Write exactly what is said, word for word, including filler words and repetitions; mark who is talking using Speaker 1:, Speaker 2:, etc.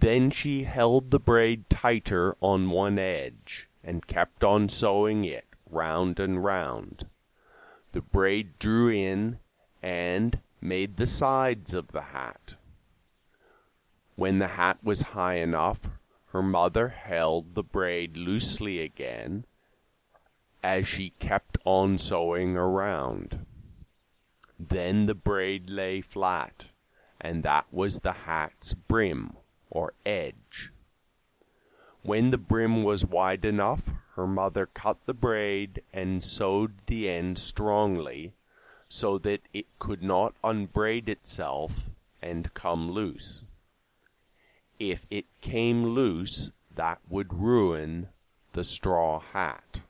Speaker 1: Then she held the braid tighter on one edge, and kept on sewing it round and round. The braid drew in and made the sides of the hat. When the hat was high enough, her mother held the braid loosely again, as she kept on sewing around. Then the braid lay flat, and that was the hat's brim, or edge. When the brim was wide enough, her mother cut the braid and sewed the end strongly, so that it could not unbraid itself and come loose. If it came loose, that would ruin the straw hat.